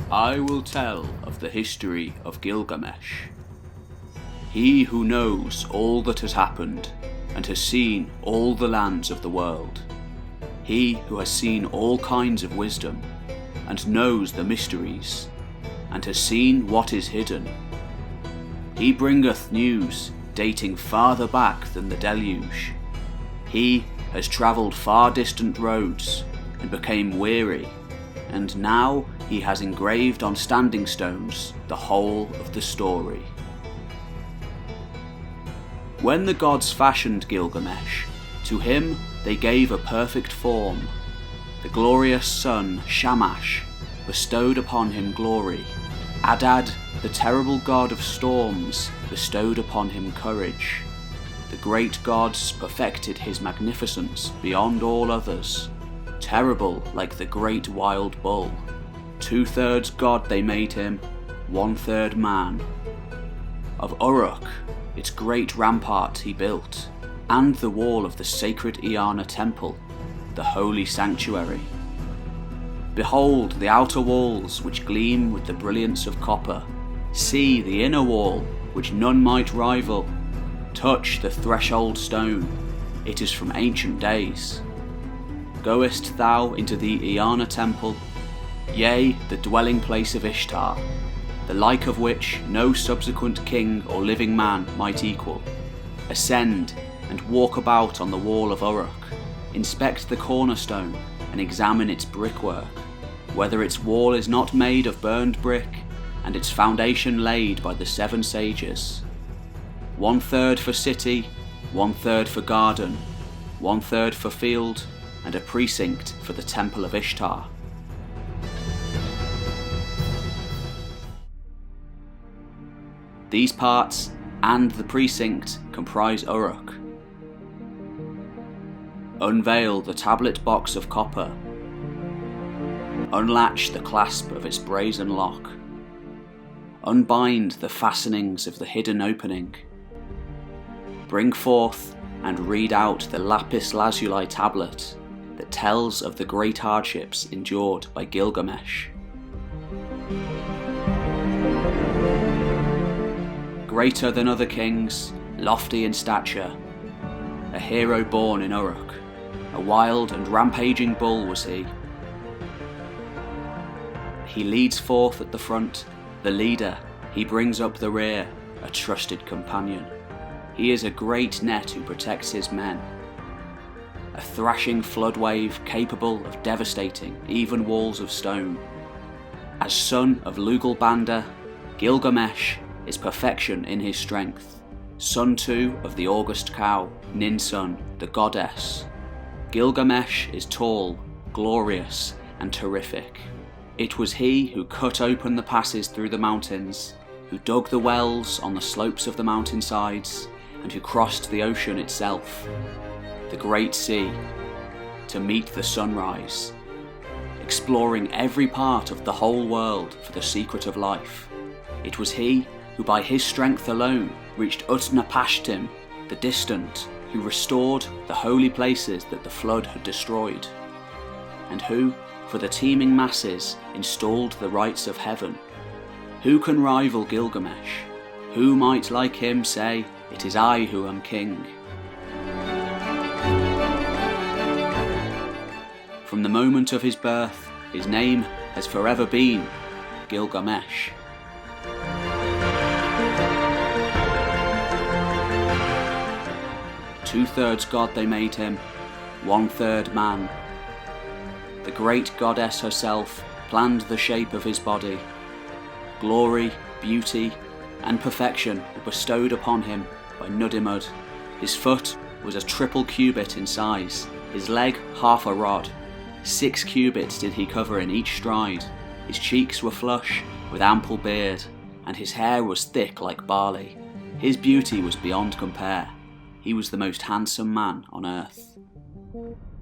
I will tell of the history of Gilgamesh. He who knows all that has happened and has seen all the lands of the world. He who has seen all kinds of wisdom and knows the mysteries and has seen what is hidden. He bringeth news dating farther back than the deluge. He has travelled far distant roads and became weary, and now he has engraved on standing stones the whole of the story. When the gods fashioned Gilgamesh, to him they gave a perfect form. The glorious sun Shamash bestowed upon him glory. Adad, the terrible god of storms, bestowed upon him courage. The great gods perfected his magnificence beyond all others, terrible like the great wild bull. 2/3 god they made him, 1/3 man. Of Uruk, its great rampart he built, and the wall of the sacred Iana temple, the holy sanctuary. Behold the outer walls which gleam with the brilliance of copper. See the inner wall which none might rival. Touch the threshold stone, it is from ancient days. Goest thou into the Iana temple? Yea, the dwelling place of Ishtar, the like of which no subsequent king or living man might equal. Ascend and walk about on the wall of Uruk. Inspect the cornerstone and examine its brickwork, whether its wall is not made of burned brick, and its foundation laid by the 7 sages. 1/3 for city, 1/3 for garden, 1/3 for field, and a precinct for the temple of Ishtar. These parts and the precinct comprise Uruk. Unveil the tablet box of copper. Unlatch the clasp of its brazen lock. Unbind the fastenings of the hidden opening. Bring forth and read out the lapis lazuli tablet that tells of the great hardships endured by Gilgamesh. Greater than other kings, lofty in stature, a hero born in Uruk, a wild and rampaging bull was he. He leads forth at the front, the leader, he brings up the rear, a trusted companion. He is a great net who protects his men, a thrashing flood wave capable of devastating even walls of stone. As son of Lugalbanda, Gilgamesh is perfection in his strength, son too of the august cow, Ninsun, the goddess. Gilgamesh is tall, glorious, and terrific. It was he who cut open the passes through the mountains, who dug the wells on the slopes of the mountainsides, and who crossed the ocean itself, the great sea, to meet the sunrise, exploring every part of the whole world for the secret of life. It was he who by his strength alone reached Utnapishtim, the distant, who restored the holy places that the flood had destroyed, and who, for the teeming masses, installed the rights of heaven. Who can rival Gilgamesh? Who might like him say, "It is I who am king"? From the moment of his birth, his name has forever been Gilgamesh. Two-thirds god they made him, 1/3 man. The great goddess herself planned the shape of his body. Glory, beauty, and perfection were bestowed upon him by Nudimmud. His foot was a triple cubit in size, his leg half a rod. 6 cubits did he cover in each stride. His cheeks were flush, with ample beard, and his hair was thick like barley. His beauty was beyond compare. He was the most handsome man on earth.